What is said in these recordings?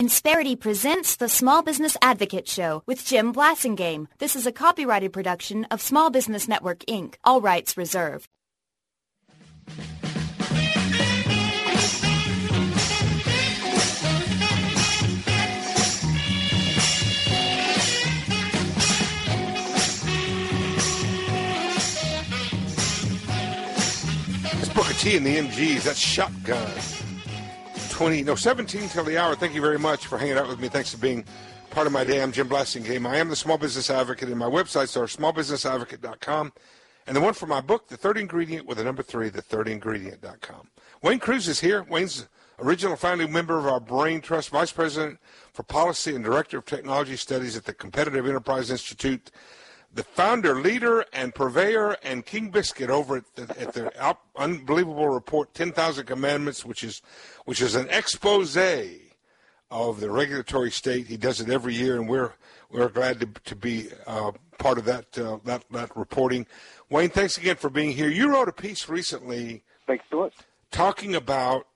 Insperity presents the Small Business Advocate Show with Jim Blasingame. This is a copyrighted production of Small Business Network, Inc., all rights reserved. That's Booker T and the MGs. That's Shotgun. 17 till the hour. Thank you very much for hanging out with me. Thanks for being part of my day. I'm Jim Blasingame. I am the Small Business Advocate, and my websites are smallbusinessadvocate.com. And the one for my book, The Third Ingredient, with the number 3, thethirdingredient.com. Wayne Cruz is here. Wayne's original founding member of our Brain Trust, Vice President for Policy and Director of Technology Studies at the Competitive Enterprise Institute, the founder, leader, and purveyor, and King Biscuit over at the unbelievable report, 10,000 Commandments, which is an expose of the regulatory state. He does it every year, and we're glad to be part of that reporting. Wayne, thanks again for being here. You wrote a piece recently. Thanks so much. Talking about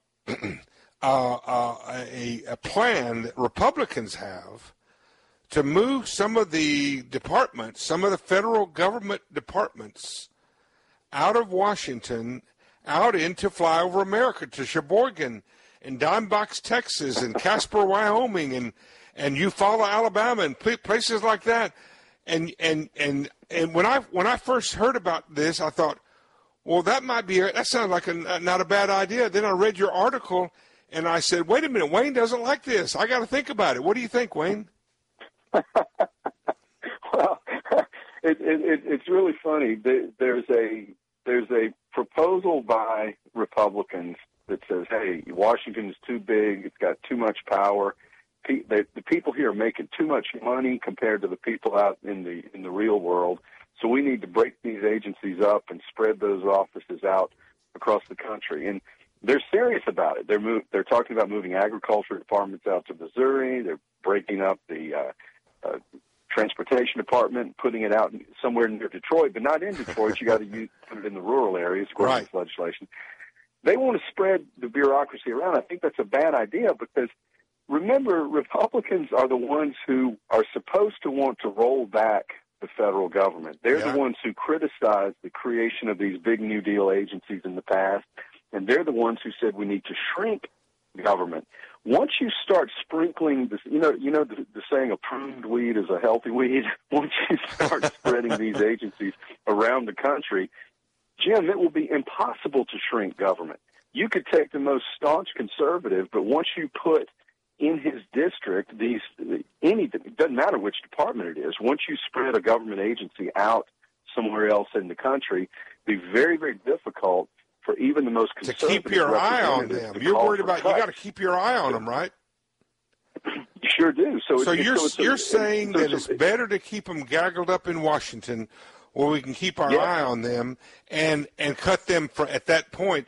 a plan that Republicans have to move some of the departments, some of the federal government departments, out of Washington, out into flyover America, to Sheboygan and Dime Box, Texas, and Casper, Wyoming, and Eufaula, Alabama, and places like that. And when I first heard about this, I thought, well, that sounds like not a bad idea. Then I read your article, and I said, wait a minute, Wayne doesn't like this. I got to think about it. What do you think, Wayne? Well, it's really funny. There's a proposal by Republicans that says, hey, Washington is too big, it's got too much power. The people here are making too much money compared to the people out in the real world, so we need to break these agencies up and spread those offices out across the country. And they're serious about it. They're talking about moving agriculture departments out to Missouri. They're breaking up the transportation department, putting it out somewhere near Detroit, but not in Detroit. You got to put it in the rural areas, according to this legislation. They want to spread the bureaucracy around. I think that's a bad idea because, remember, Republicans are the ones who are supposed to want to roll back the federal government. They're the ones who criticized the creation of these big New Deal agencies in the past, and they're the ones who said we need to shrink government. Once you start sprinkling this, you know the saying, a pruned weed is a healthy weed. Once you start spreading these agencies around the country, Jim, it will be impossible to shrink government. You could take the most staunch conservative, but once you put in his district it doesn't matter which department it is, once you spread a government agency out somewhere else in the country, it'd be very, very difficult for even the most conservative to keep your eye on them. You're worried about you got to keep your eye on them, right? You sure do. So you're saying that it's better to keep them gaggled up in Washington, where we can keep our eye on them and cut them at that point.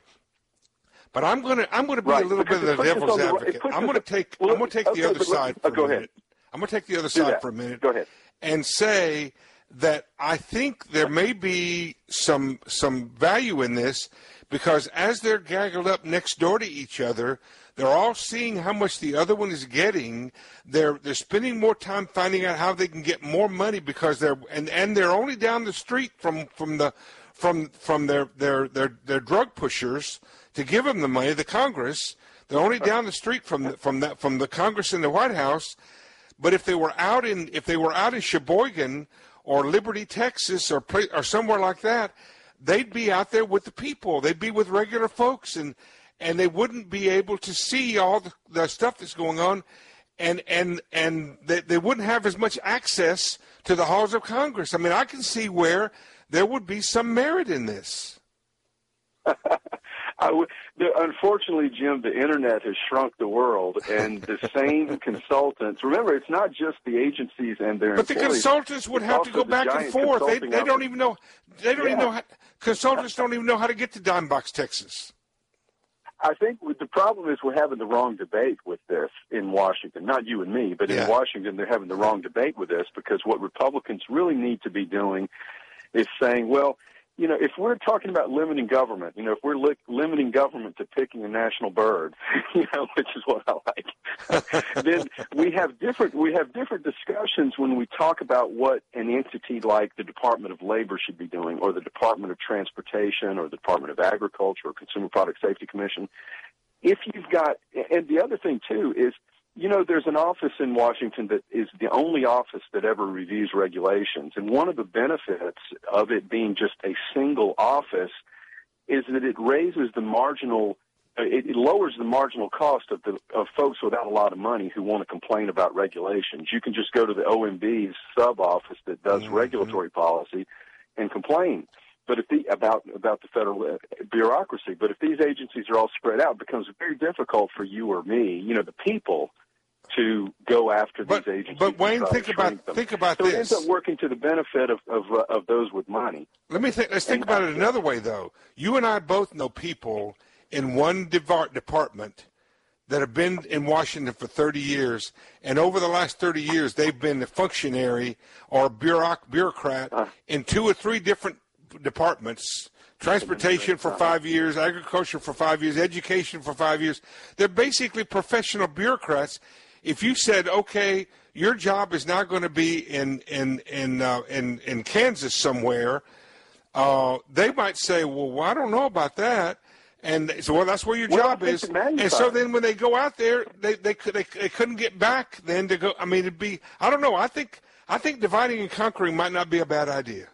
But I'm going to be a little bit of the devil's advocate. I'm going to take the other side for a minute. I'm going to take the other side for a minute. Go ahead. And say that I think there may be some value in this, because as they're gaggled up next door to each other, they're all seeing how much the other one is getting. They're spending more time finding out how they can get more money, because they're only down the street from their drug pushers to give them the money. The Congress, they're only down the street from the Congress and the White House. But if they were out in Sheboygan or Liberty, Texas, or somewhere like that, they'd be out there with the people. They'd be with regular folks, and they wouldn't be able to see all the stuff that's going on, and they wouldn't have as much access to the halls of Congress. I mean, I can see where there would be some merit in this. Unfortunately, Jim, the Internet has shrunk the world, and the same consultants. Remember, it's not just the agencies and their employees. But the consultants would have to go back and forth. They don't even know. They don't even know. Consultants don't even know how to get to Dime Box, Texas. I think the problem is we're having the wrong debate with this in Washington. Not you and me, but in Washington, they're having the wrong debate with this, because what Republicans really need to be doing is saying, well, if we're talking about limiting government, if we're limiting government to picking a national bird, which is what I like, then we have different discussions when we talk about what an entity like the Department of Labor should be doing, or the Department of Transportation, or the Department of Agriculture, or Consumer Product Safety Commission. If you've got, and the other thing too is, there's an office in Washington that is the only office that ever reviews regulations. And one of the benefits of it being just a single office is that it raises the marginal, it lowers the marginal cost of folks without a lot of money who want to complain about regulations. You can just go to the OMB's sub-office that does regulatory policy and complain. But about the federal bureaucracy. But if these agencies are all spread out, it becomes very difficult for you or me, the people, to go after these agencies. But Wayne, think about so this. It ends up working to the benefit of those with money. Let's think about it another way, though. You and I both know people in one department that have been in Washington for 30 years, and over the last 30 years, they've been a functionary or bureaucrat in 2 or 3 different departments. Transportation for 5 years, agriculture for 5 years, education for 5 years. They're basically professional bureaucrats. If you said, okay, your job is now going to be in Kansas somewhere, they might say, well, I don't know about that. And so, well, that's where your job is. And so then when they go out there, they couldn't get back then to go. I mean, it'd be, I don't know. I think dividing and conquering might not be a bad idea.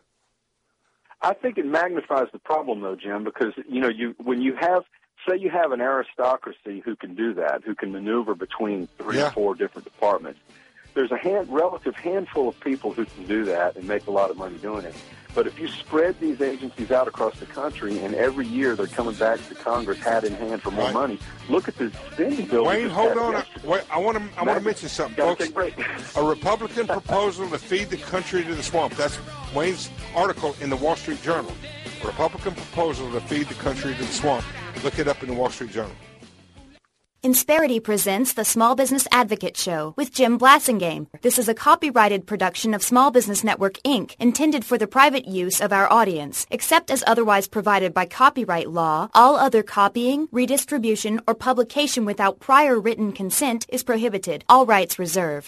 I think it magnifies the problem, though, Jim, because, when you have, say you have an aristocracy who can do that, who can maneuver between 3 or 4 different departments, there's a relative handful of people who can do that and make a lot of money doing it. But if you spread these agencies out across the country, and every year they're coming back to Congress hat in hand for more money, look at the spending bill. Wayne, hold on. I want to mention something, folks. A Republican proposal to feed the country to the swamp. That's Wayne's article in the Wall Street Journal. A Republican proposal to feed the country to the swamp. Look it up in the Wall Street Journal. Insperity presents the Small Business Advocate Show with Jim Blasingame. This is a copyrighted production of Small Business Network, Inc., intended for the private use of our audience. Except as otherwise provided by copyright law, all other copying, redistribution, or publication without prior written consent is prohibited. All rights reserved.